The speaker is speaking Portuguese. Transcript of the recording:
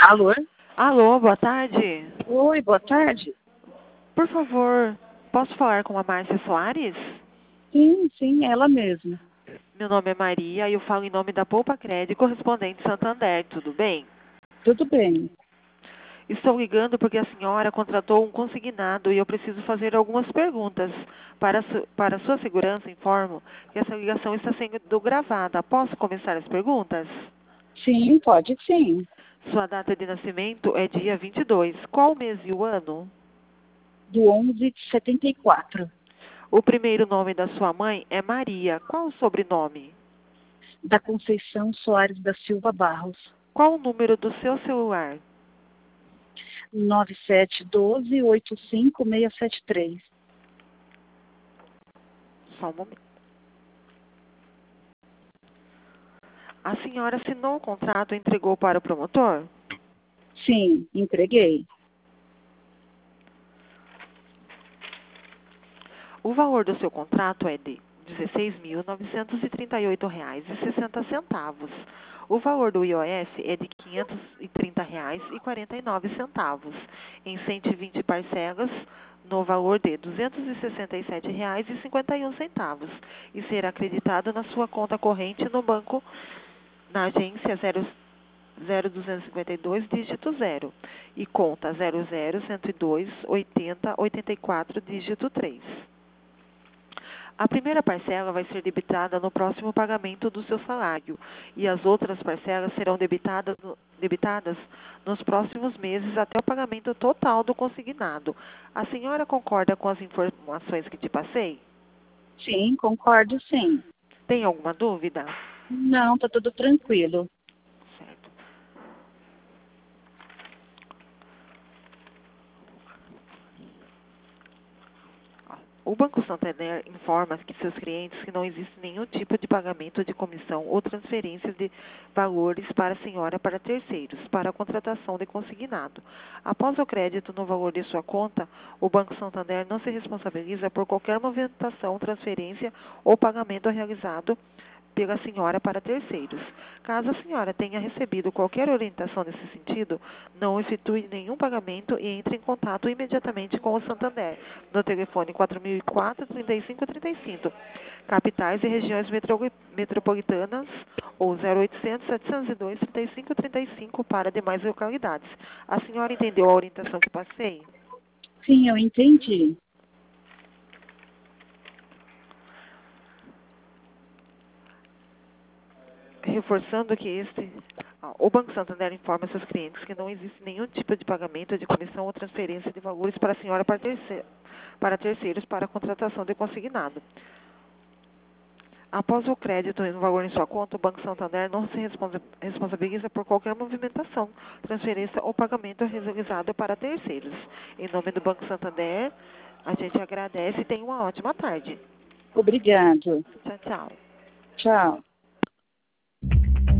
Alô? Alô, boa tarde. Oi, boa tarde. Por favor, posso falar com a Márcia Soares? Sim, ela mesma. Meu nome é Maria e eu falo em nome da Poupa Crédito Correspondente Santander, tudo bem? Tudo bem. Estou ligando porque a senhora contratou um consignado e eu preciso fazer algumas perguntas. Para sua segurança, informo que essa ligação está sendo gravada. Posso começar as perguntas? Sim, pode sim. Sua data de nascimento é dia 22. Qual o mês e o ano? Do 11 de 74. O primeiro nome da sua mãe é Maria. Qual o sobrenome? Da Conceição Soares da Silva Barros. Qual o número do seu celular? 9712-85673. Só um momento. A senhora assinou o contrato e entregou para o promotor? Sim, entreguei. O valor do seu contrato é de R$ 16.938,60. O valor do IOF é de R$ 530,49, em 120 parcelas, no valor de R$ 267,51, e será acreditado na sua conta corrente no banco, na agência 0252, dígito 0, e conta 00102 80 84, dígito 3. A primeira parcela vai ser debitada no próximo pagamento do seu salário e as outras parcelas serão debitadas nos próximos meses até o pagamento total do consignado. A senhora concorda com as informações que te passei? Sim, concordo sim. Tem alguma dúvida? Não, tá tudo tranquilo. Certo. O Banco Santander informa que seus clientes que não existe nenhum tipo de pagamento de comissão ou transferência de valores para a senhora para terceiros, para a contratação de consignado. Após o crédito no valor de sua conta, o Banco Santander não se responsabiliza por qualquer movimentação, transferência ou pagamento realizado pela senhora para terceiros. Caso a senhora tenha recebido qualquer orientação nesse sentido, não efetue nenhum pagamento e entre em contato imediatamente com o Santander, no telefone 4004-3535, capitais e regiões metropolitanas, ou 0800-702-3535 para demais localidades. A senhora entendeu a orientação que passei? Sim, eu entendi. Reforçando que o Banco Santander informa seus clientes que não existe nenhum tipo de pagamento de comissão ou transferência de valores para a senhora para terceiros para a contratação de consignado. Após o crédito no valor em sua conta, o Banco Santander não se responsabiliza por qualquer movimentação, transferência ou pagamento realizado para terceiros. Em nome do Banco Santander, a gente agradece e tenha uma ótima tarde. Obrigado. Tchau, tchau. Tchau.